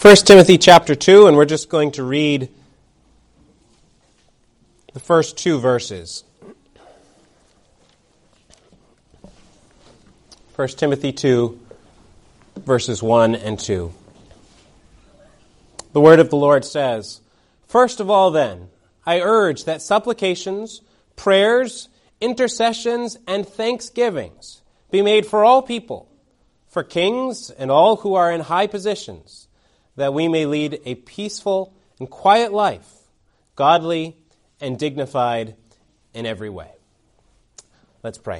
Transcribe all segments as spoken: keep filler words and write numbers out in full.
First Timothy chapter two, and we're just going to read the first two verses. First Timothy two, verses one and two. The word of the Lord says, "First of all then, I urge that supplications, prayers, intercessions, and thanksgivings be made for all people, for kings and all who are in high positions, that we may lead a peaceful and quiet life, godly and dignified in every way." Let's pray.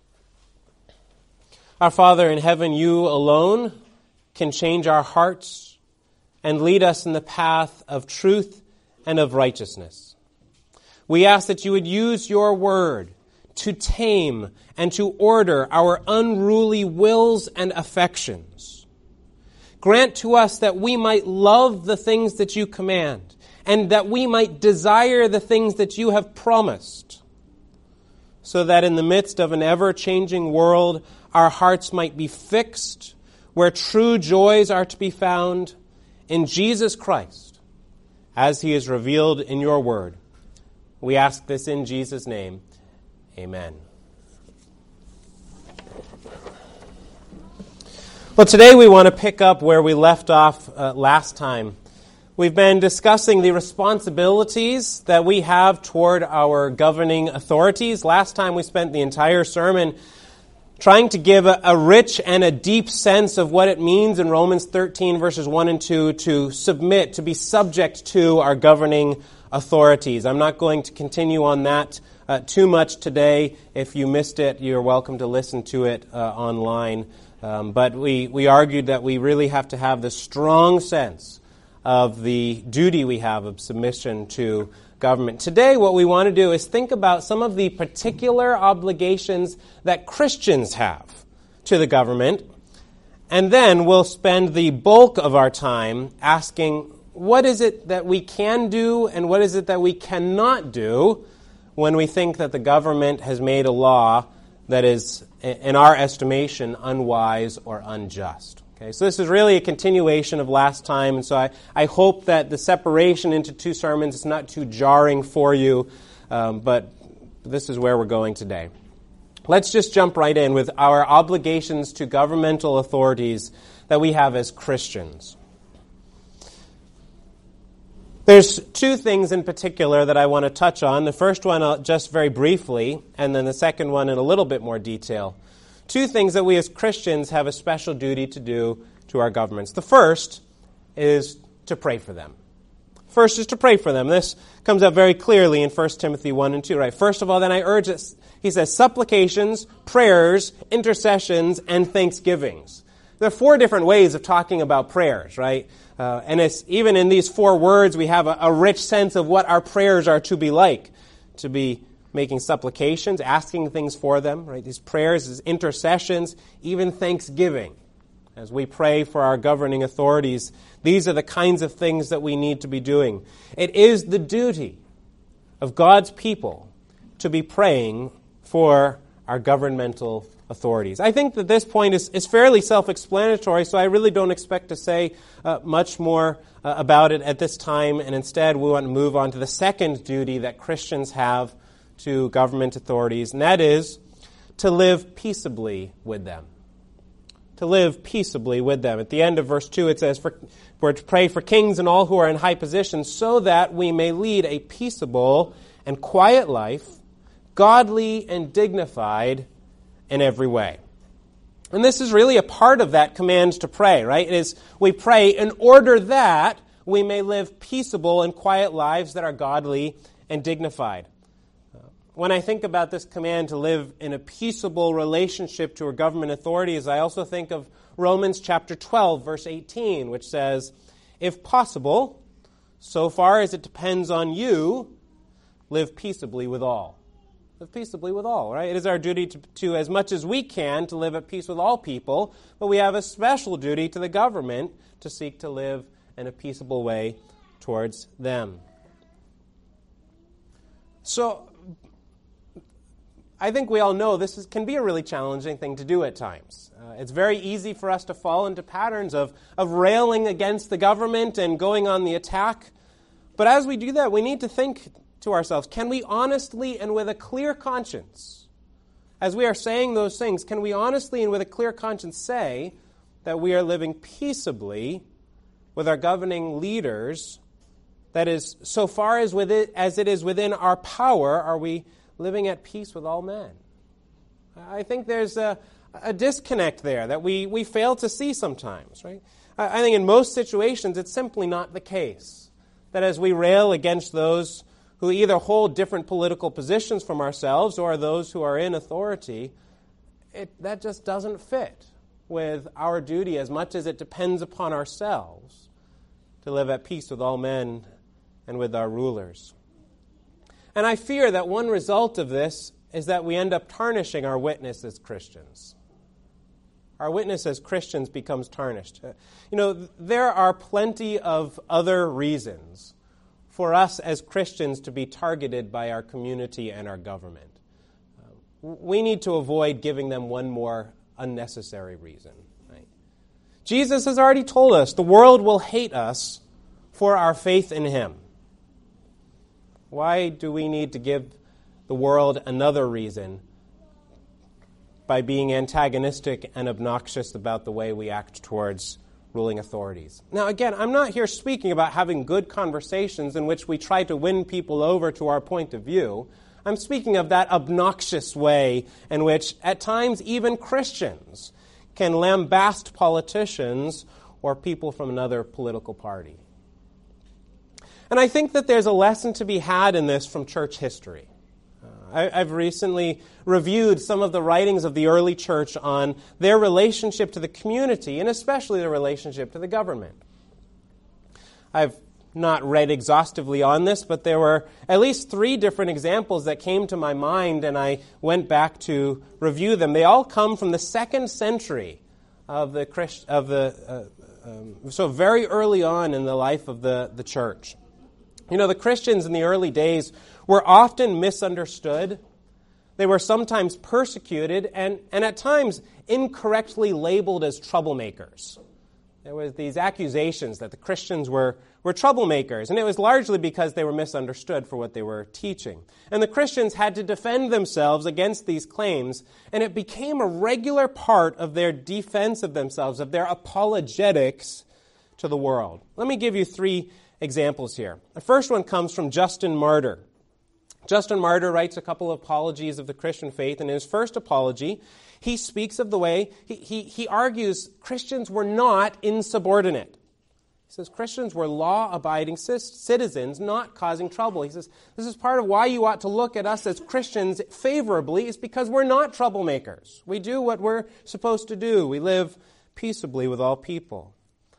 Our Father in heaven, you alone can change our hearts and lead us in the path of truth and of righteousness. We ask that you would use your word to tame and to order our unruly wills and affections. Grant to us that we might love the things that you command, and that we might desire the things that you have promised, so that in the midst of an ever-changing world, our hearts might be fixed where true joys are to be found in Jesus Christ, as he is revealed in your word. We ask this in Jesus' name. Amen. Well, today we want to pick up where we left off uh, last time. We've been discussing the responsibilities that we have toward our governing authorities. Last time we spent the entire sermon trying to give a, a rich and a deep sense of what it means in Romans thirteen, verses one and two, to submit, to be subject to our governing authorities. I'm not going to continue on that uh, too much today. If you missed it, you're welcome to listen to it uh, online. Um, but we, we argued that we really have to have this strong sense of the duty we have of submission to government. Today, what we want to do is think about some of the particular obligations that Christians have to the government, and then we'll spend the bulk of our time asking, what is it that we can do and what is it that we cannot do when we think that the government has made a law that is, in our estimation, unwise or unjust. Okay, so this is really a continuation of last time, and so I, I hope that the separation into two sermons is not too jarring for you, um, but this is where we're going today. Let's just jump right in with our obligations to governmental authorities that we have as Christians. There's two things in particular that I want to touch on. The first one uh, just very briefly, and then the second one in a little bit more detail. Two things that we as Christians have a special duty to do to our governments. The first is to pray for them. First is to pray for them. This comes out very clearly in First Timothy one and two, right? First of all, then I urge this. He says supplications, prayers, intercessions, and thanksgivings. There are four different ways of talking about prayers, right? Uh, and it's even in these four words, we have a, a rich sense of what our prayers are to be like. To be making supplications, asking things for them, right? These prayers, these intercessions, even thanksgiving. As we pray for our governing authorities, these are the kinds of things that we need to be doing. It is the duty of God's people to be praying for our governmental authorities. I think that this point is, is fairly self-explanatory, so I really don't expect to say uh, much more uh, about it at this time, and instead we want to move on to the second duty that Christians have to government authorities, and that is to live peaceably with them. To live peaceably with them. At the end of verse two it says, for, we're to pray for kings and all who are in high positions so that we may lead a peaceable and quiet life, godly and dignified in every way. And this is really a part of that command to pray, right? It is, we pray in order that we may live peaceable and quiet lives that are godly and dignified. When I think about this command to live in a peaceable relationship to our government authorities, I also think of Romans chapter twelve, verse eighteen, which says, if possible, so far as it depends on you, live peaceably with all. Live peaceably with all, right? It is our duty to, to, as much as we can, to live at peace with all people, but we have a special duty to the government to seek to live in a peaceable way towards them. So, I think we all know this is, can be a really challenging thing to do at times. Uh, it's very easy for us to fall into patterns of, of railing against the government and going on the attack. But as we do that, we need to think to ourselves, can we honestly and with a clear conscience, as we are saying those things, can we honestly and with a clear conscience say that we are living peaceably with our governing leaders? That is, so far as, with it, as it is within our power, are we living at peace with all men? I think there's a, a disconnect there that we, we fail to see sometimes, right? I, I think in most situations it's simply not the case. That as we rail against those who either hold different political positions from ourselves or those who are in authority, it, that just doesn't fit with our duty as much as it depends upon ourselves to live at peace with all men and with our rulers. And I fear that one result of this is that we end up tarnishing our witness as Christians. Our witness as Christians becomes tarnished. You know, there are plenty of other reasons for us as Christians to be targeted by our community and our government. Uh, we need to avoid giving them one more unnecessary reason. Right? Jesus has already told us the world will hate us for our faith in Him. Why do we need to give the world another reason by being antagonistic and obnoxious about the way we act towards ruling authorities? Now, again, I'm not here speaking about having good conversations in which we try to win people over to our point of view. I'm speaking of that obnoxious way in which, at times, even Christians can lambast politicians or people from another political party. And I think that there's a lesson to be had in this from church history. Uh, I, I've recently reviewed some of the writings of the early church on their relationship to the community, and especially their relationship to the government. I've not read exhaustively on this, but there were at least three different examples that came to my mind, and I went back to review them. They all come from the second century of the Christ, of the uh, um, so very early on in the life of the, the church. You know, the Christians in the early days were often misunderstood. They were sometimes persecuted and, and at times incorrectly labeled as troublemakers. There was these accusations that the Christians were, were troublemakers, and it was largely because they were misunderstood for what they were teaching. And the Christians had to defend themselves against these claims, and it became a regular part of their defense of themselves, of their apologetics to the world. Let me give you three examples here. The first one comes from Justin Martyr. Justin Martyr writes a couple of apologies of the Christian faith, and in his first apology, he speaks of the way, he, he, he argues Christians were not insubordinate. He says Christians were law-abiding citizens, not causing trouble. He says this is part of why you ought to look at us as Christians favorably, is because we're not troublemakers. We do what we're supposed to do. We live peaceably with all people.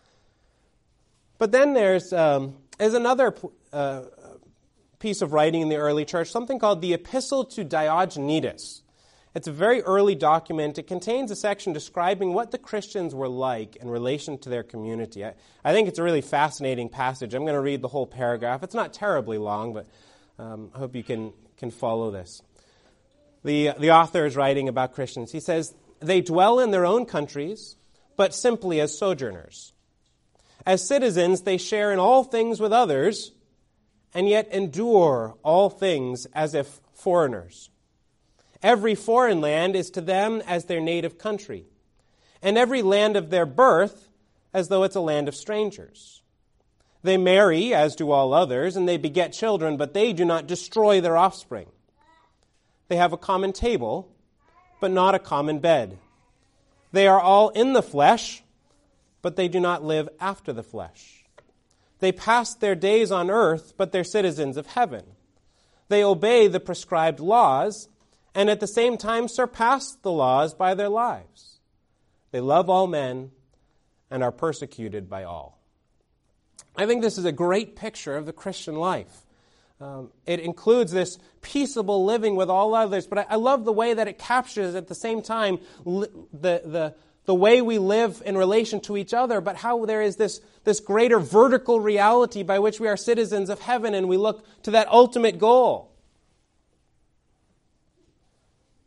But then there's, um, there's another uh, piece of writing in the early church, something called the Epistle to Diogenetus. It's a very early document. It contains a section describing what the Christians were like in relation to their community. I, I think it's a really fascinating passage. I'm going to read the whole paragraph. It's not terribly long, but um, I hope you can, can follow this. The, the author is writing about Christians. He says, "They dwell in their own countries, but simply as sojourners. As citizens, they share in all things with others, and yet endure all things as if foreigners. Every foreign land is to them as their native country, and every land of their birth as though it's a land of strangers. They marry, as do all others, and they beget children, but they do not destroy their offspring. They have a common table, but not a common bed. They are all in the flesh, but they do not live after the flesh. They pass their days on earth, but they're citizens of heaven. They obey the prescribed laws, and at the same time surpass the laws by their lives. They love all men and are persecuted by all." I think this is a great picture of the Christian life. Um, it includes this peaceable living with all others, but I, I love the way that it captures at the same time li- the, the, the way we live in relation to each other, but how there is this, this greater vertical reality by which we are citizens of heaven and we look to that ultimate goal.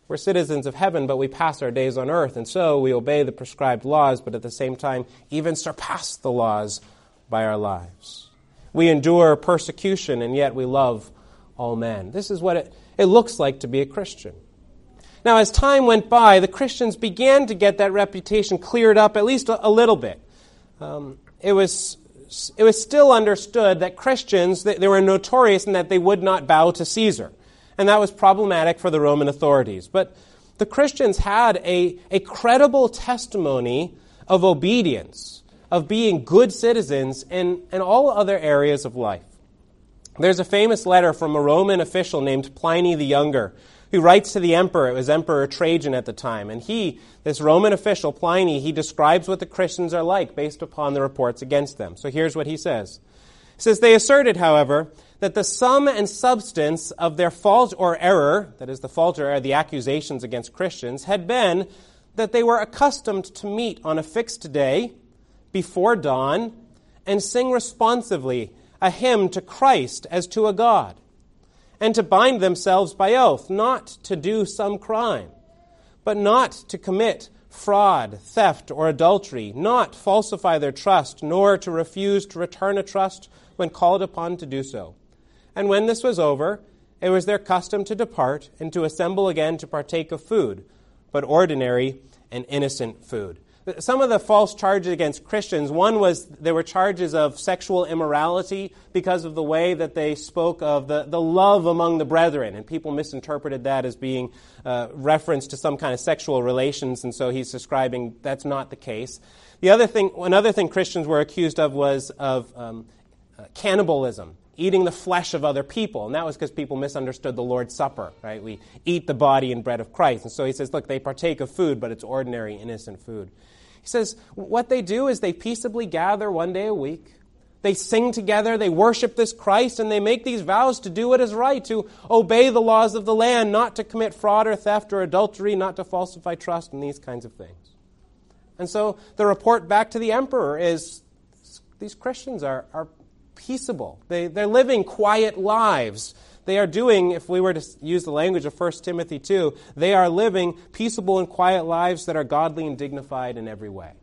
We're citizens of heaven, but we pass our days on earth, and so we obey the prescribed laws, but at the same time even surpass the laws by our lives. We endure persecution, and yet we love all men. This is what it, it looks like to be a Christian. Now, as time went by, the Christians began to get that reputation cleared up at least a, a little bit. Um, it was it was still understood that Christians, they, they were notorious in that they would not bow to Caesar. And that was problematic for the Roman authorities. But the Christians had a, a credible testimony of obedience, of being good citizens in, in all other areas of life. There's a famous letter from a Roman official named Pliny the Younger, who writes to the emperor. It was Emperor Trajan at the time. And he, this Roman official, Pliny, he describes what the Christians are like based upon the reports against them. So here's what he says. He says, they asserted, however, that the sum and substance of their fault or error, that is the fault or error, the accusations against Christians, had been that they were accustomed to meet on a fixed day before dawn and sing responsively a hymn to Christ as to a God, and to bind themselves by oath not to do some crime, but not to commit fraud, theft, or adultery, not falsify their trust, nor to refuse to return a trust when called upon to do so. And when this was over, it was their custom to depart and to assemble again to partake of food, but ordinary and innocent food. Some of the false charges against Christians, one was there were charges of sexual immorality because of the way that they spoke of the, the love among the brethren, and people misinterpreted that as being uh, reference to some kind of sexual relations, and so he's describing that's not the case. The other thing, another thing Christians were accused of was of um, uh, cannibalism, eating the flesh of other people. And that was because people misunderstood the Lord's Supper, right? We eat the body and bread of Christ. And so he says, look, they partake of food, but it's ordinary, innocent food. He says, what they do is they peaceably gather one day a week. They sing together, they worship this Christ, and they make these vows to do what is right, to obey the laws of the land, not to commit fraud or theft or adultery, not to falsify trust, and these kinds of things. And so the report back to the emperor is, these Christians are, are peaceable. They, they're living quiet lives. They are doing, if we were to use the language of First Timothy two, they are living peaceable and quiet lives that are godly and dignified in every way.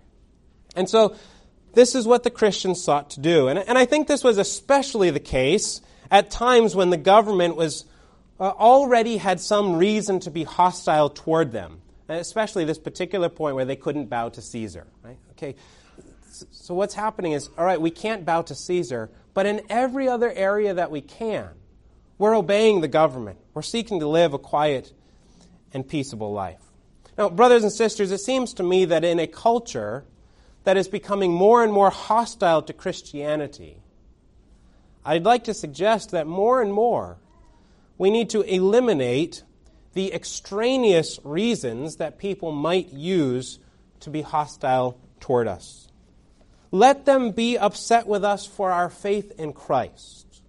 And so this is what the Christians sought to do. And, and I think this was especially the case at times when the government was uh, already had some reason to be hostile toward them, and especially this particular point where they couldn't bow to Caesar. Right? Okay. So what's happening is, all right, we can't bow to Caesar, but in every other area that we can, we're obeying the government. We're seeking to live a quiet and peaceable life. Now, brothers and sisters, it seems to me that in a culture that is becoming more and more hostile to Christianity, I'd like to suggest that more and more we need to eliminate the extraneous reasons that people might use to be hostile toward us. Let them be upset with us for our faith in Christ.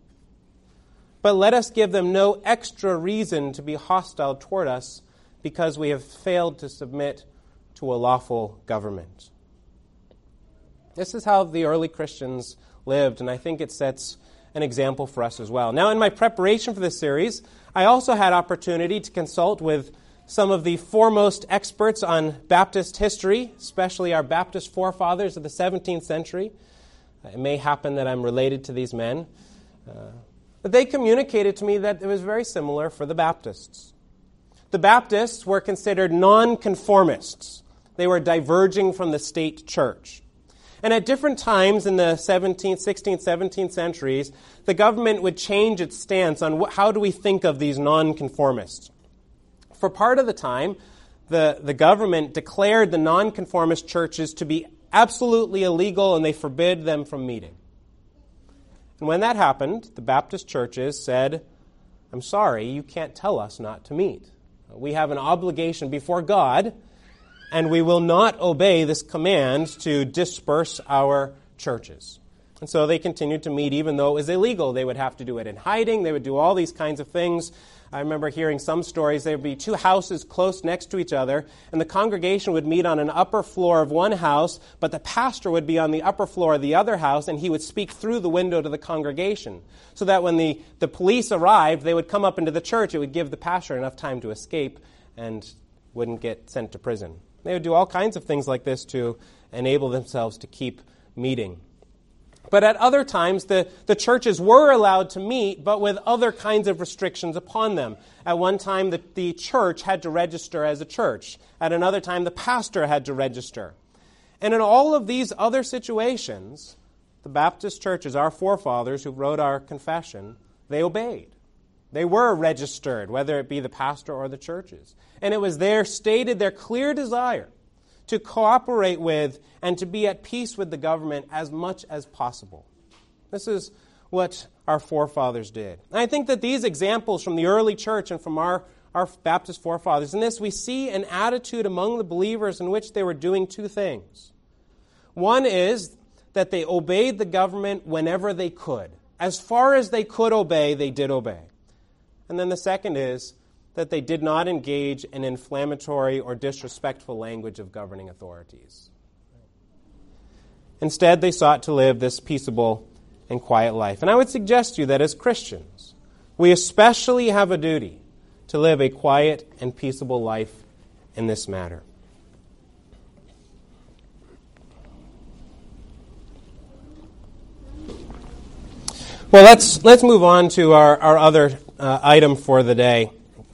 But let us give them no extra reason to be hostile toward us because we have failed to submit to a lawful government. This is how the early Christians lived, and I think it sets an example for us as well. Now, in my preparation for this series, I also had opportunity to consult with some of the foremost experts on Baptist history, especially our Baptist forefathers of the seventeenth century. It may happen that I'm related to these men. Uh, but they communicated to me that it was very similar for the Baptists. The Baptists were considered nonconformists. They were diverging from the state church. And at different times in the seventeenth, sixteenth, seventeenth centuries, the government would change its stance on wh- how do we think of these nonconformists. For part of the time, the, the government declared the nonconformist churches to be absolutely illegal, and they forbid them from meeting. And when that happened, the Baptist churches said, I'm sorry, you can't tell us not to meet. We have an obligation before God, and we will not obey this command to disperse our churches. And so they continued to meet even though it was illegal. They would have to do it in hiding. They would do all these kinds of things. I remember hearing some stories. There would be two houses close next to each other, and the congregation would meet on an upper floor of one house, but the pastor would be on the upper floor of the other house, and he would speak through the window to the congregation, so that when the, the police arrived, they would come up into the church. It would give the pastor enough time to escape and wouldn't get sent to prison. They would do all kinds of things like this to enable themselves to keep meeting. But at other times, the, the churches were allowed to meet, but with other kinds of restrictions upon them. At one time, the, the church had to register as a church. At another time, the pastor had to register. And in all of these other situations, the Baptist churches, our forefathers who wrote our confession, they obeyed. They were registered, whether it be the pastor or the churches. And it was their stated, their clear desire to cooperate with and to be at peace with the government as much as possible. This is what our forefathers did. And I think that these examples from the early church and from our, our Baptist forefathers, in this we see an attitude among the believers in which they were doing two things. One is that they obeyed the government whenever they could. As far as they could obey, they did obey. And then the second is that they did not engage in inflammatory or disrespectful language of governing authorities. Instead, they sought to live this peaceable and quiet life. And I would suggest to you that as Christians, we especially have a duty to live a quiet and peaceable life in this matter. Well, let's let's move on to our, our other uh, item for the day.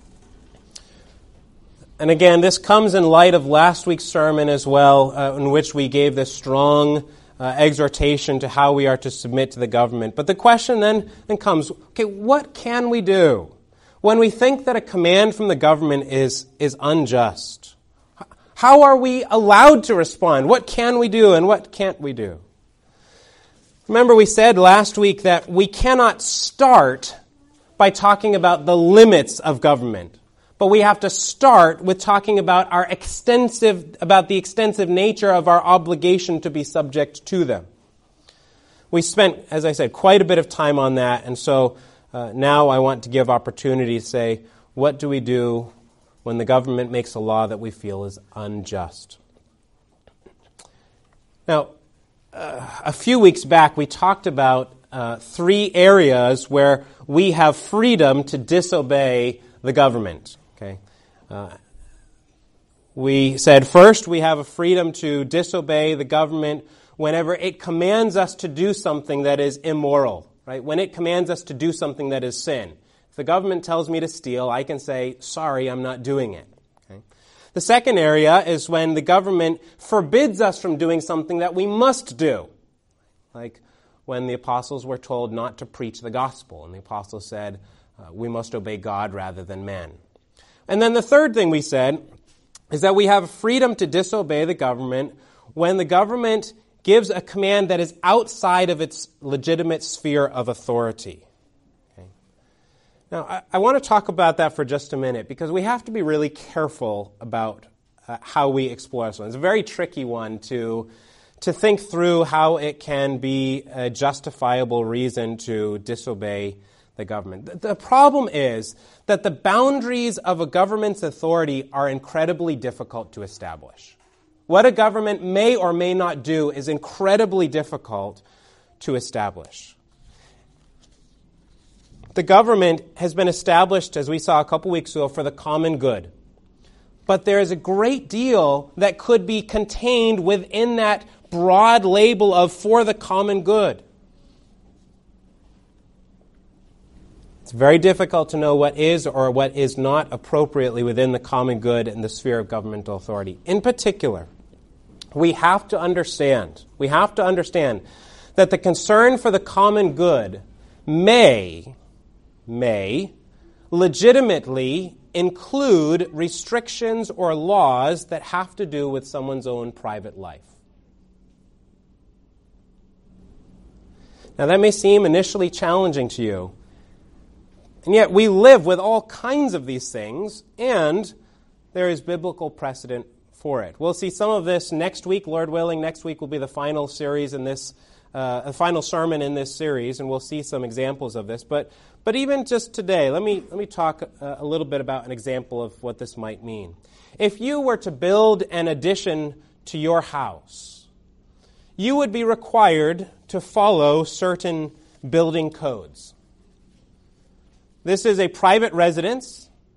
And again, this comes in light of last week's sermon as well, uh, in which we gave this strong uh, exhortation to how we are to submit to the government. But the question then, then comes, okay, what can we do when we think that a command from the government is, is unjust? How are we allowed to respond? What can we do and what can't we do? Remember, we said last week that we cannot start by talking about the limits of government. But we have to start with talking about our extensive, about the extensive nature of our obligation to be subject to them. We spent, as I said, quite a bit of time on that, and so uh, now I want to give opportunity to say, what do we do when the government makes a law that we feel is unjust? Now, uh, a few weeks back, we talked about uh, three areas where we have freedom to disobey the government. Okay, uh, we said first we have a freedom to disobey the government whenever it commands us to do something that is immoral, right? When it commands us to do something that is sin. If the government tells me to steal, I can say, sorry, I'm not doing it. Okay? The second area is when the government forbids us from doing something that we must do. Like when the apostles were told not to preach the gospel, and the apostles said, uh, we must obey God rather than men. And then the third thing we said is that we have freedom to disobey the government when the government gives a command that is outside of its legitimate sphere of authority. Okay. Now, I, I want to talk about that for just a minute because we have to be really careful about uh, how we explore this one. It's a very tricky one to, to think through how it can be a justifiable reason to disobey the government. The problem is that the boundaries of a government's authority are incredibly difficult to establish. What a government may or may not do is incredibly difficult to establish. The government has been established, as we saw a couple weeks ago, for the common good. But there is a great deal that could be contained within that broad label of for the common good. It's very difficult to know what is or what is not appropriately within the common good and the sphere of governmental authority. In particular, we have to understand, we have to understand that the concern for the common good may, may legitimately include restrictions or laws that have to do with someone's own private life. Now that may seem initially challenging to you, and yet we live with all kinds of these things, and there is biblical precedent for it. We'll see some of this next week, Lord willing. Next week will be the final series in this, uh, the final sermon in this series, and we'll see some examples of this. But but even just today, let me let me talk a, a little bit about an example of what this might mean. If you were to build an addition to your house, you would be required to follow certain building codes. This is a private residence,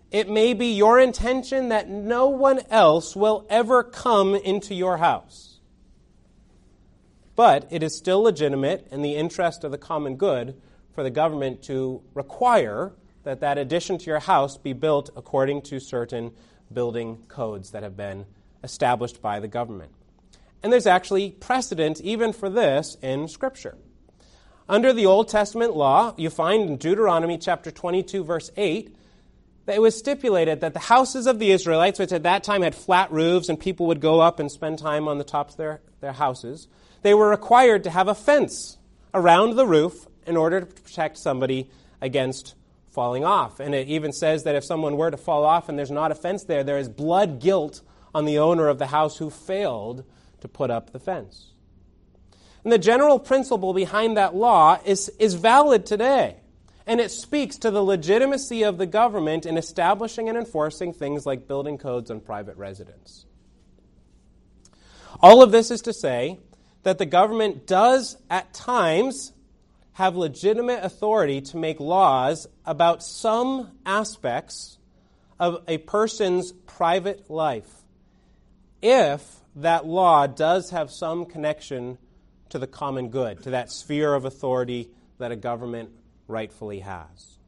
it may be your intention that no one else will ever come into your house. But it is still legitimate in the interest of the common good for the government to require that that addition to your house be built according to certain building codes that have been established by the government. And there's actually precedent even for this in Scripture. Under the Old Testament law, you find in Deuteronomy chapter twenty-two, verse eight, that it was stipulated that the houses of the Israelites, which at that time had flat roofs and people would go up and spend time on the tops of their, their houses, they were required to have a fence around the roof in order to protect somebody against falling off. And it even says that if someone were to fall off and there's not a fence there, there is blood guilt on the owner of the house who failed to put up the fence. And the general principle behind that law is, is valid today. And it speaks to the legitimacy of the government in establishing and enforcing things like building codes on private residence. All of this is to say that the government does at times have legitimate authority to make laws about some aspects of a person's private life if that law does have some connection to the common good, to that sphere of authority that a government rightfully has.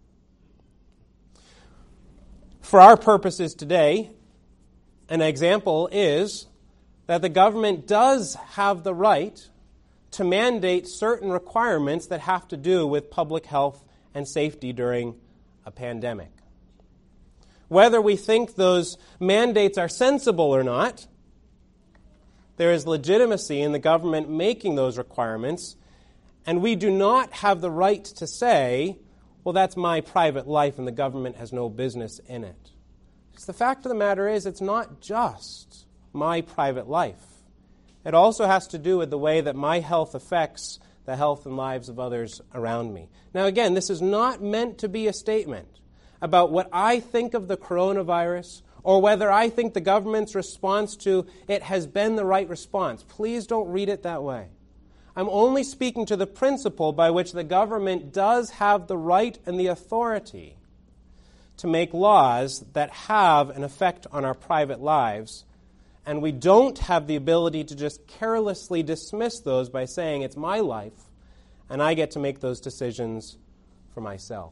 For our purposes today, an example is that the government does have the right to mandate certain requirements that have to do with public health and safety during a pandemic. Whether we think those mandates are sensible or not, there is legitimacy in the government making those requirements, and we do not have the right to say, well, that's my private life and the government has no business in it. Because the fact of the matter is, it's not just my private life. It also has to do with the way that my health affects the health and lives of others around me. Now, again, this is not meant to be a statement about what I think of the coronavirus or whether I think the government's response to it has been the right response. Please don't read it that way. I'm only speaking to the principle by which the government does have the right and the authority to make laws that have an effect on our private lives, and we don't have the ability to just carelessly dismiss those by saying it's my life and I get to make those decisions for myself.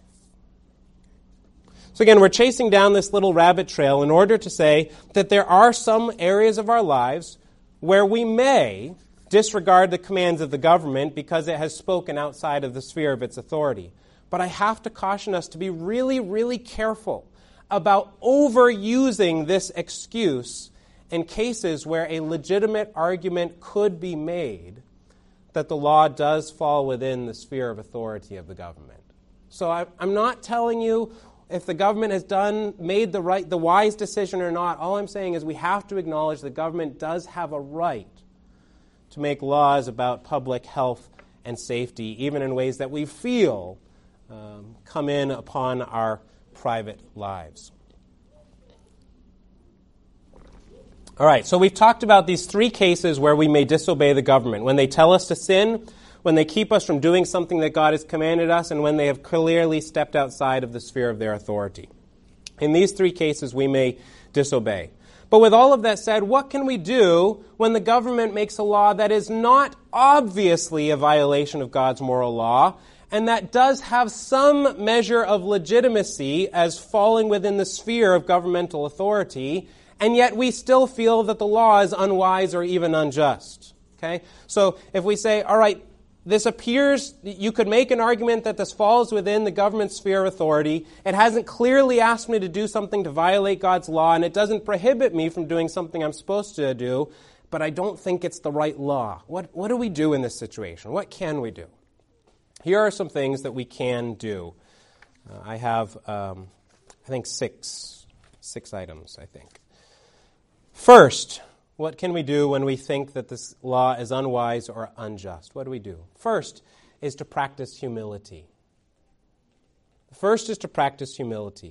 So again, we're chasing down this little rabbit trail in order to say that there are some areas of our lives where we may disregard the commands of the government because it has spoken outside of the sphere of its authority. But I have to caution us to be really, really careful about overusing this excuse in cases where a legitimate argument could be made that the law does fall within the sphere of authority of the government. So I, I'm not telling you if the government has done, made the right, the wise decision or not. All I'm saying is we have to acknowledge the government does have a right to make laws about public health and safety, even in ways that we feel um, come in upon our private lives. All right, so we've talked about these three cases where we may disobey the government. When they tell us to sin, when they keep us from doing something that God has commanded us, and when they have clearly stepped outside of the sphere of their authority. In these three cases, we may disobey. But with all of that said, what can we do when the government makes a law that is not obviously a violation of God's moral law, and that does have some measure of legitimacy as falling within the sphere of governmental authority, and yet we still feel that the law is unwise or even unjust? Okay? So if we say, all right, this appears, you could make an argument that this falls within the government's sphere of authority. It hasn't clearly asked me to do something to violate God's law, and it doesn't prohibit me from doing something I'm supposed to do, but I don't think it's the right law. What, what do we do in this situation? What can we do? Here are some things that we can do. Uh, I have, um, I think, six, six items, I think. First, what can we do when we think that this law is unwise or unjust? What do we do? First is to practice humility. First is to practice humility.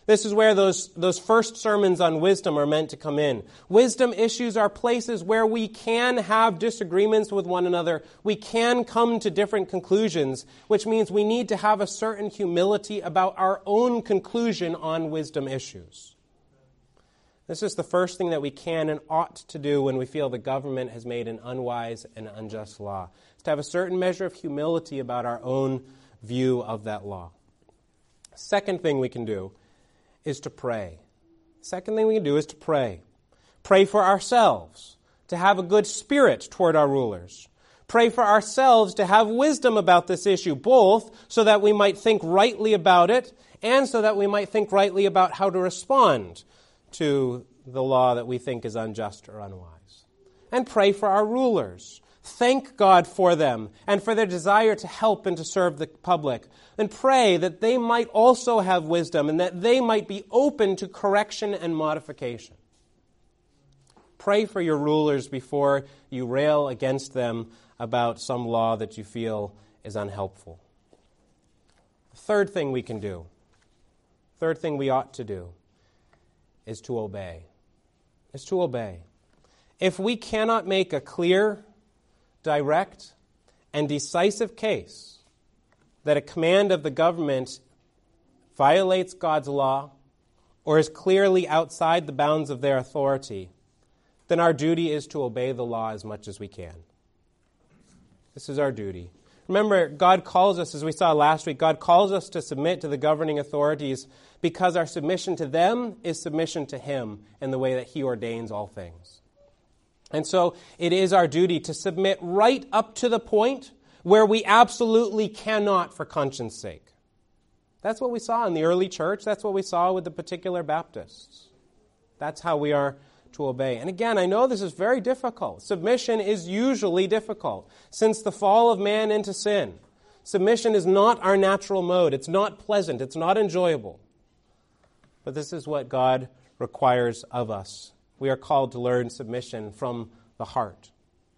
This is where those, those first sermons on wisdom are meant to come in. Wisdom issues are places where we can have disagreements with one another. We can come to different conclusions, which means we need to have a certain humility about our own conclusion on wisdom issues. This is the first thing that we can and ought to do when we feel the government has made an unwise and unjust law. It's to have a certain measure of humility about our own view of that law. Second thing we can do is to pray. Second thing we can do is to pray. Pray for ourselves, to have a good spirit toward our rulers. Pray for ourselves to have wisdom about this issue, both so that we might think rightly about it and so that we might think rightly about how to respond to the law that we think is unjust or unwise. And pray for our rulers. Thank God for them and for their desire to help and to serve the public. And pray that they might also have wisdom and that they might be open to correction and modification. Pray for your rulers before you rail against them about some law that you feel is unhelpful. The third thing we can do, third thing we ought to do, is to obey. Is to obey. If we cannot make a clear, direct, and decisive case that a command of the government violates God's law or is clearly outside the bounds of their authority, then our duty is to obey the law as much as we can. This is our duty. Remember, God calls us, as we saw last week, God calls us to submit to the governing authorities because our submission to them is submission to Him in the way that He ordains all things. And so it is our duty to submit right up to the point where we absolutely cannot for conscience sake. That's what we saw in the early church. That's what we saw with the particular Baptists. That's how we are to obey. And again, I know this is very difficult. Submission is usually difficult. Since the fall of man into sin, submission is not our natural mode. It's not pleasant. It's not enjoyable. But this is what God requires of us. We are called to learn submission from the heart.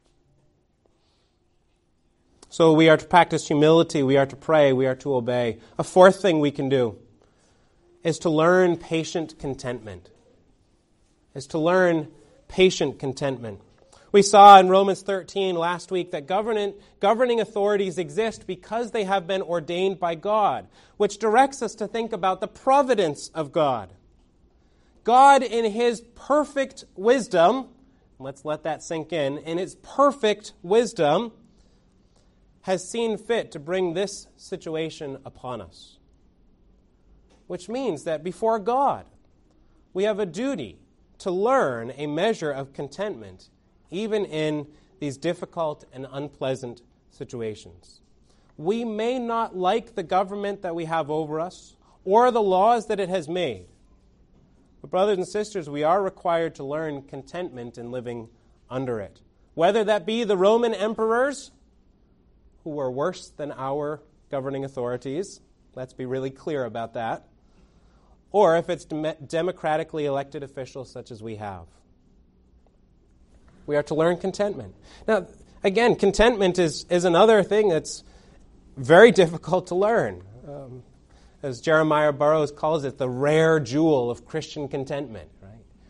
So we are to practice humility, we are to pray, we are to obey. A fourth thing we can do is to learn patient contentment. Is to learn patient contentment. We saw in Romans thirteen last week that governing, governing authorities exist because they have been ordained by God, which directs us to think about the providence of God. God, in His perfect wisdom, let's let that sink in, in His perfect wisdom, has seen fit to bring this situation upon us. Which means that before God, we have a duty to learn a measure of contentment, even in these difficult and unpleasant situations. We may not like the government that we have over us, or the laws that it has made. But brothers and sisters, we are required to learn contentment in living under it. Whether that be the Roman emperors, who were worse than our governing authorities, let's be really clear about that, or if it's dem- democratically elected officials such as we have. We are to learn contentment. Now, again, contentment is, is another thing that's very difficult to learn. Um, as Jeremiah Burroughs calls it, the rare jewel of Christian contentment, right?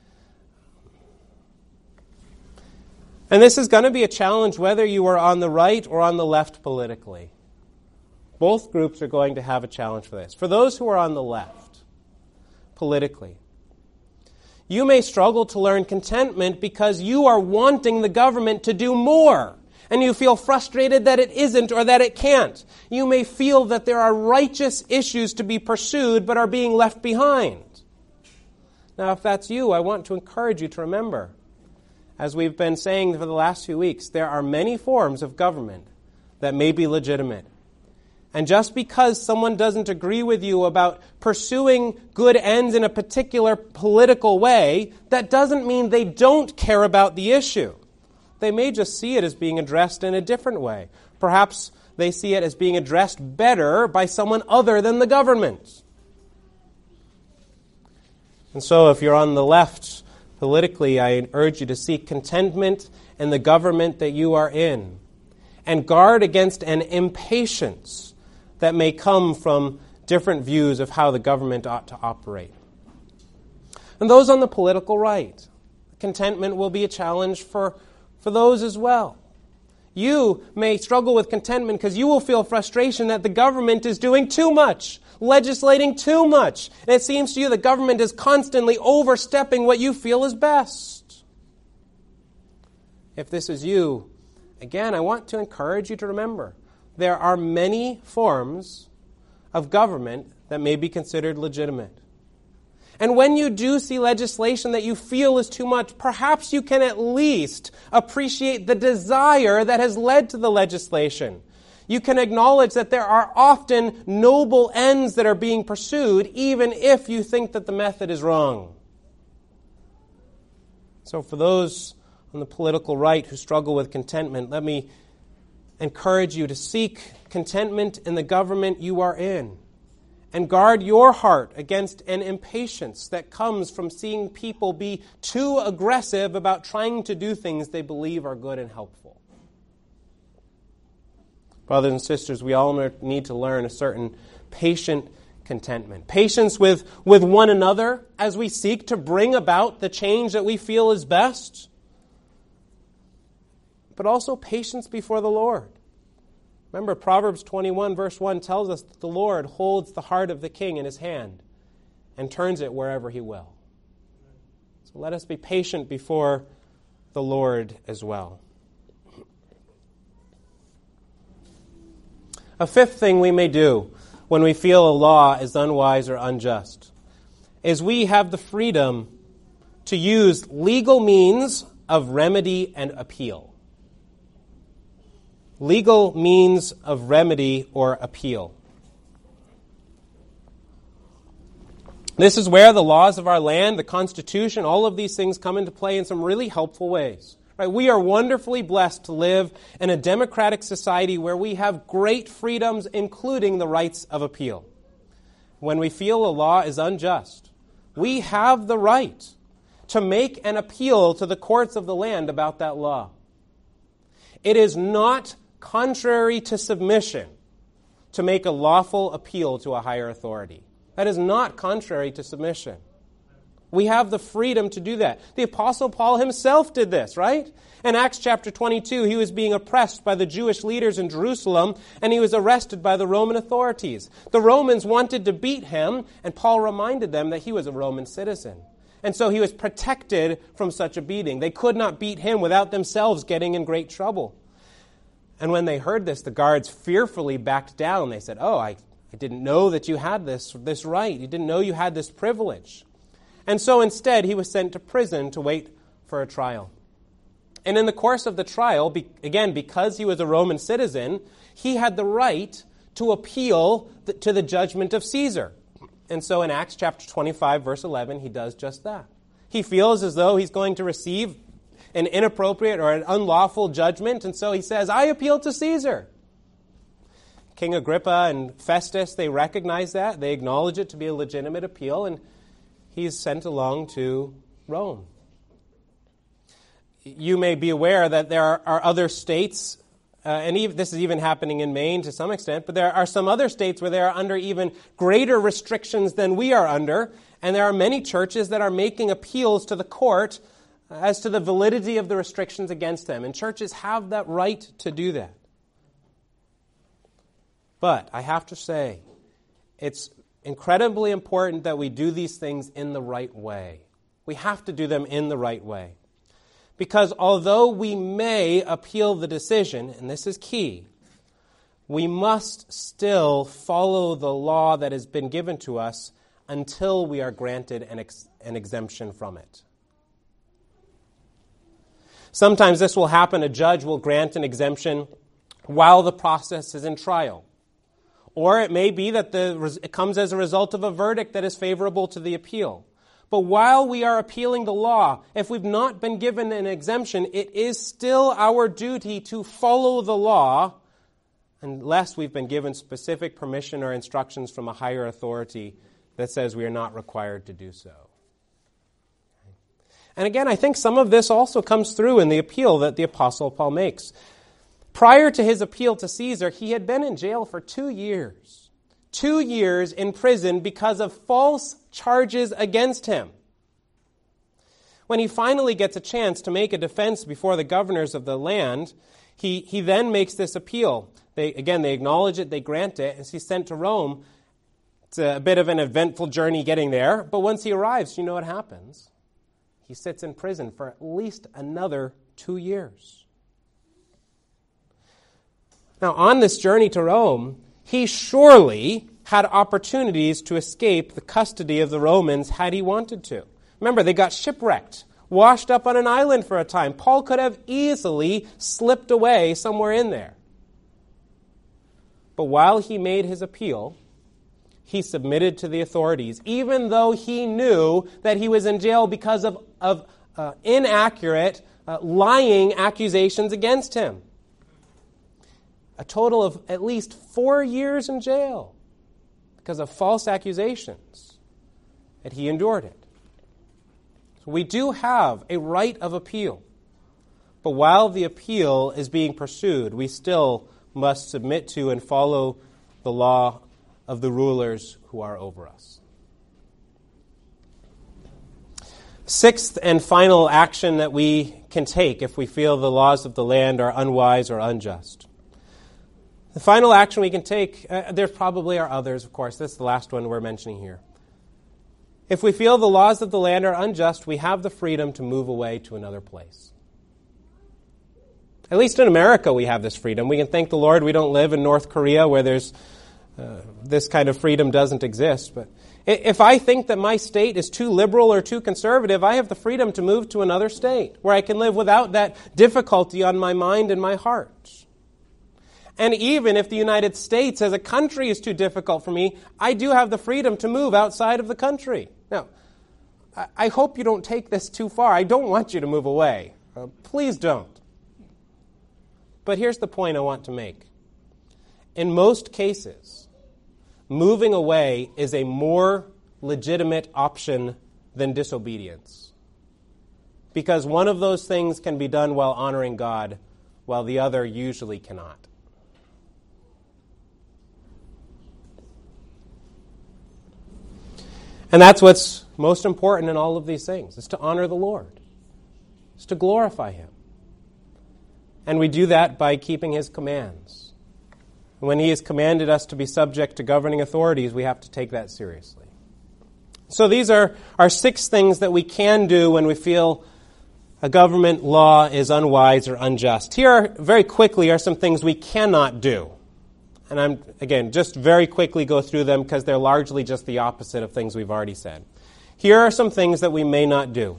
And this is going to be a challenge whether you are on the right or on the left politically. Both groups are going to have a challenge for this. For those who are on the left politically, you may struggle to learn contentment because you are wanting the government to do more, and you feel frustrated that it isn't or that it can't. You may feel that there are righteous issues to be pursued but are being left behind. Now, if that's you, I want to encourage you to remember, as we've been saying for the last few weeks, there are many forms of government that may be legitimate. And just because someone doesn't agree with you about pursuing good ends in a particular political way, that doesn't mean they don't care about the issue. They may just see it as being addressed in a different way. Perhaps they see it as being addressed better by someone other than the government. And so if you're on the left politically, I urge you to seek contentment in the government that you are in, and guard against an impatience that may come from different views of how the government ought to operate. And those on the political right, contentment will be a challenge for, for those as well. You may struggle with contentment because you will feel frustration that the government is doing too much, legislating too much. And it seems to you the government is constantly overstepping what you feel is best. If this is you, again, I want to encourage you to remember there are many forms of government that may be considered legitimate. And when you do see legislation that you feel is too much, perhaps you can at least appreciate the desire that has led to the legislation. You can acknowledge that there are often noble ends that are being pursued, even if you think that the method is wrong. So for those on the political right who struggle with contentment, let me encourage you to seek contentment in the government you are in. And guard your heart against an impatience that comes from seeing people be too aggressive about trying to do things they believe are good and helpful. Brothers and sisters, we all need to learn a certain patient contentment. Patience with, with one another as we seek to bring about the change that we feel is best. But also patience before the Lord. Remember, Proverbs twenty-one verse one tells us that the Lord holds the heart of the king in his hand and turns it wherever he will. So let us be patient before the Lord as well. A fifth thing we may do when we feel a law is unwise or unjust is we have the freedom to use legal means of remedy and appeal. Legal means of remedy or appeal. This is where the laws of our land, the Constitution, all of these things come into play in some really helpful ways. Right? We are wonderfully blessed to live in a democratic society where we have great freedoms, including the rights of appeal. When we feel a law is unjust, we have the right to make an appeal to the courts of the land about that law. It is not contrary to submission to make a lawful appeal to a higher authority. That is not contrary to submission. We have the freedom to do that. The Apostle Paul himself did this, right? In Acts chapter twenty-two, he was being oppressed by the Jewish leaders in Jerusalem, and he was arrested by the Roman authorities. The Romans wanted to beat him, and Paul reminded them that he was a Roman citizen. And so he was protected from such a beating. They could not beat him without themselves getting in great trouble. And when they heard this, the guards fearfully backed down. They said, oh, I, I didn't know that you had this, this right. You didn't know you had this privilege. And so instead, he was sent to prison to wait for a trial. And in the course of the trial, be, again, because he was a Roman citizen, he had the right to appeal the, to the judgment of Caesar. And so in Acts chapter twenty-five, verse eleven, he does just that. He feels as though he's going to receive an inappropriate or an unlawful judgment, and so he says, I appeal to Caesar. King Agrippa and Festus, they recognize that. They acknowledge it to be a legitimate appeal, and he's sent along to Rome. You may be aware that there are other states, uh, and even, this is even happening in Maine to some extent, but there are some other states where they are under even greater restrictions than we are under, and there are many churches that are making appeals to the court as to the validity of the restrictions against them. And churches have that right to do that. But I have to say, it's incredibly important that we do these things in the right way. We have to do them in the right way. Because although we may appeal the decision, and this is key, we must still follow the law that has been given to us until we are granted an, ex- an exemption from it. Sometimes this will happen. A judge will grant an exemption while the process is in trial. Or it may be that the, it comes as a result of a verdict that is favorable to the appeal. But while we are appealing the law, if we've not been given an exemption, it is still our duty to follow the law unless we've been given specific permission or instructions from a higher authority that says we are not required to do so. And again, I think some of this also comes through in the appeal that the Apostle Paul makes. Prior to his appeal to Caesar, he had been in jail for two years. Two years in prison because of false charges against him. When he finally gets a chance to make a defense before the governors of the land, he, he then makes this appeal. They, again, they acknowledge it, they grant it, and he's sent to Rome. It's a bit of an eventful journey getting there, but once he arrives, you know what happens? He sits in prison for at least another two years. Now, on this journey to Rome, he surely had opportunities to escape the custody of the Romans had he wanted to. Remember, they got shipwrecked, washed up on an island for a time. Paul could have easily slipped away somewhere in there. But while he made his appeal, he submitted to the authorities, even though he knew that he was in jail because of, of uh, inaccurate, uh, lying accusations against him. A total of at least four years in jail because of false accusations, that he endured it. So we do have a right of appeal. But while the appeal is being pursued, we still must submit to and follow the law of the rulers who are over us. Sixth and final action that we can take if we feel the laws of the land are unwise or unjust. The final action we can take, uh, there probably are others, of course. This is the last one we're mentioning here. If we feel the laws of the land are unjust, we have the freedom to move away to another place. At least in America we have this freedom. We can thank the Lord we don't live in North Korea where there's uh, this kind of freedom doesn't exist. But if I think that my state is too liberal or too conservative, I have the freedom to move to another state where I can live without that difficulty on my mind and my heart. And even if the United States as a country is too difficult for me, I do have the freedom to move outside of the country. Now, I hope you don't take this too far. I don't want you to move away. Uh, please don't. But here's the point I want to make. In most cases, moving away is a more legitimate option than disobedience. Because one of those things can be done while honoring God, while the other usually cannot. And that's what's most important in all of these things, is to honor the Lord. Is to glorify Him. And we do that by keeping His commands. When He has commanded us to be subject to governing authorities, we have to take that seriously. So these are our six things that we can do when we feel a government law is unwise or unjust. Here, are, very quickly, are some things we cannot do. And I'm, again, just very quickly go through them because they're largely just the opposite of things we've already said. Here are some things that we may not do.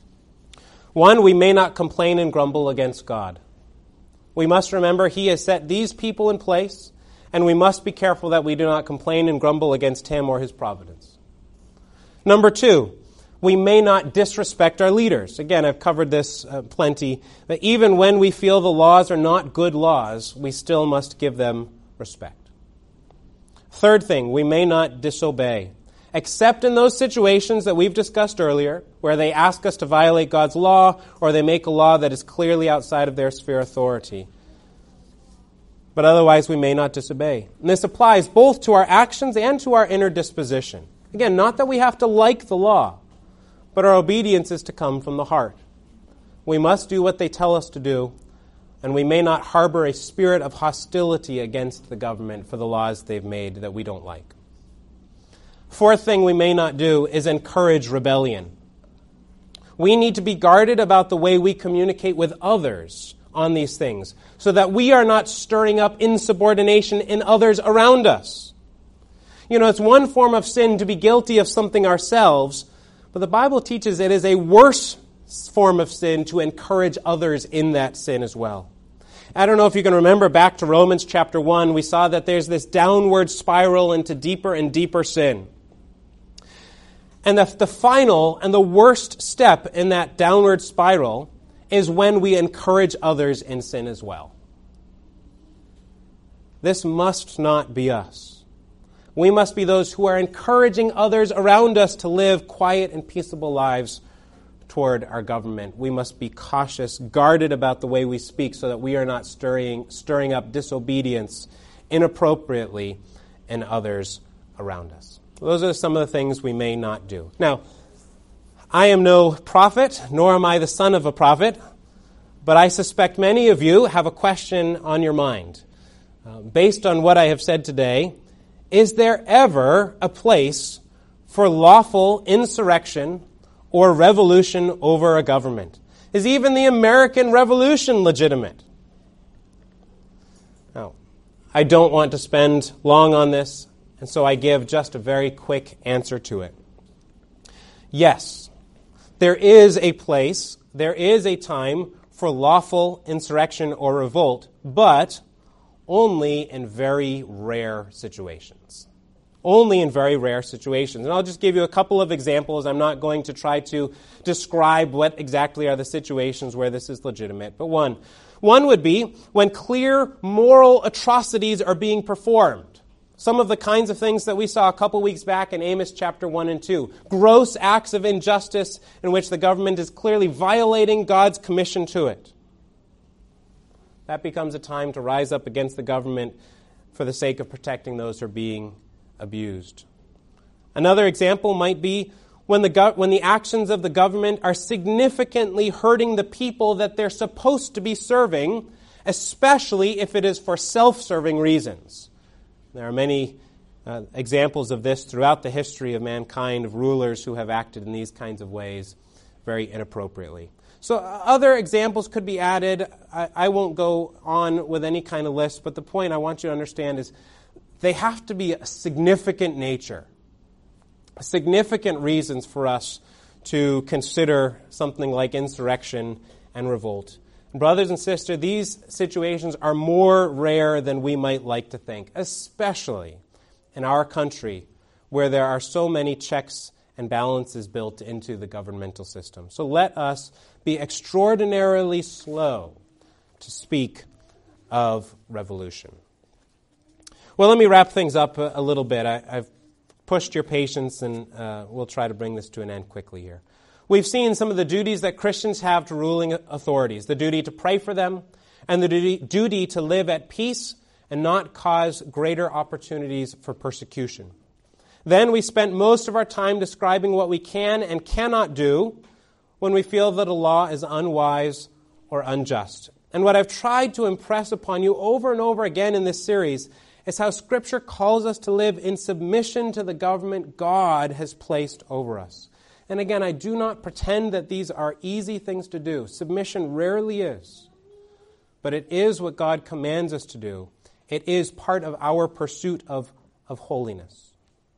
One, we may not complain and grumble against God. We must remember He has set these people in place, and we must be careful that we do not complain and grumble against Him or His providence. Number two, we may not disrespect our leaders. Again, I've covered this uh, plenty, that even when we feel the laws are not good laws, we still must give them respect. Third thing, we may not disobey, except in those situations that we've discussed earlier, where they ask us to violate God's law, or they make a law that is clearly outside of their sphere of authority. But otherwise, we may not disobey. And this applies both to our actions and to our inner disposition. Again, not that we have to like the law, but our obedience is to come from the heart. We must do what they tell us to do, and we may not harbor a spirit of hostility against the government for the laws they've made that we don't like. Fourth thing we may not do is encourage rebellion. We need to be guarded about the way we communicate with others on these things, so that we are not stirring up insubordination in others around us. You know, it's one form of sin to be guilty of something ourselves, but the Bible teaches it is a worse form of sin to encourage others in that sin as well. I don't know if you can remember back to Romans chapter one, we saw that there's this downward spiral into deeper and deeper sin. And the, the final and the worst step in that downward spiral is when we encourage others in sin as well. This must not be us. We must be those who are encouraging others around us to live quiet and peaceable lives toward our government. We must be cautious, guarded about the way we speak so that we are not stirring, stirring up disobedience inappropriately in others around us. Those are some of the things we may not do. Now, I am no prophet, nor am I the son of a prophet, but I suspect many of you have a question on your mind. Uh, based on what I have said today, is there ever a place for lawful insurrection or revolution over a government? Is even the American Revolution legitimate? Now, I don't want to spend long on this, and so I give just a very quick answer to it. Yes, there is a place, there is a time for lawful insurrection or revolt, but only in very rare situations. Only in very rare situations. And I'll just give you a couple of examples. I'm not going to try to describe what exactly are the situations where this is legitimate. But one, one would be when clear moral atrocities are being performed. Some of the kinds of things that we saw a couple weeks back in Amos chapter one and two. Gross acts of injustice in which the government is clearly violating God's commission to it. That becomes a time to rise up against the government for the sake of protecting those who are being abused. Another example might be when the go- when the actions of the government are significantly hurting the people that they're supposed to be serving, especially if it is for self-serving reasons. There are many uh, examples of this throughout the history of mankind, of rulers who have acted in these kinds of ways very inappropriately. So uh, other examples could be added. I, I won't go on with any kind of list, but the point I want you to understand is they have to be a significant nature, significant reasons for us to consider something like insurrection and revolt. Brothers and sisters, these situations are more rare than we might like to think, especially in our country where there are so many checks and balances built into the governmental system. So let us be extraordinarily slow to speak of revolution. Well, let me wrap things up a, a little bit. I, I've pushed your patience, and uh, we'll try to bring this to an end quickly here. We've seen some of the duties that Christians have to ruling authorities, the duty to pray for them, and the duty, duty to live at peace and not cause greater opportunities for persecution. Then we spent most of our time describing what we can and cannot do when we feel that a law is unwise or unjust. And what I've tried to impress upon you over and over again in this series is how Scripture calls us to live in submission to the government God has placed over us. And again, I do not pretend that these are easy things to do. Submission rarely is. But it is what God commands us to do. It is part of our pursuit of, of holiness.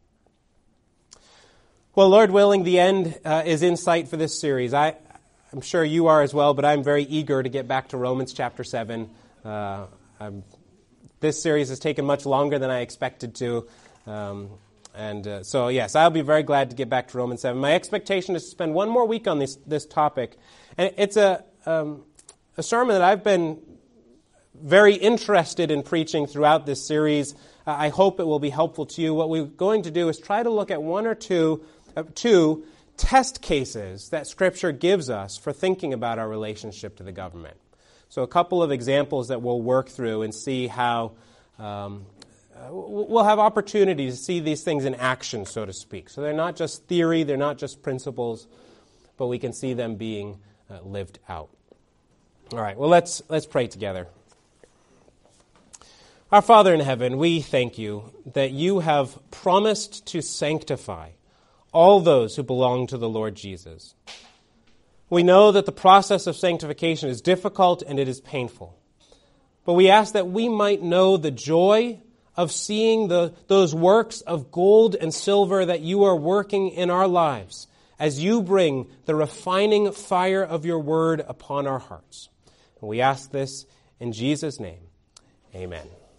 Well, Lord willing, the end uh, is in sight for this series. I, I'm sure you are as well, but I'm very eager to get back to Romans chapter seven. Uh, I'm This series has taken much longer than I expected to. Um, and uh, so, yes, I'll be very glad to get back to Romans seven. My expectation is to spend one more week on this this topic. And it's a, um, a sermon that I've been very interested in preaching throughout this series. Uh, I hope it will be helpful to you. What we're going to do is try to look at one or two, uh, two test cases that Scripture gives us for thinking about our relationship to the government. So a couple of examples that we'll work through and see how um, we'll have opportunities to see these things in action, so to speak. So they're not just theory, they're not just principles, but we can see them being uh, lived out. All right, well, let's let's pray together. Our Father in heaven, we thank you that you have promised to sanctify all those who belong to the Lord Jesus. We know that the process of sanctification is difficult and it is painful. But we ask that we might know the joy of seeing the, those works of gold and silver that you are working in our lives as you bring the refining fire of your word upon our hearts. And we ask this in Jesus' name. Amen.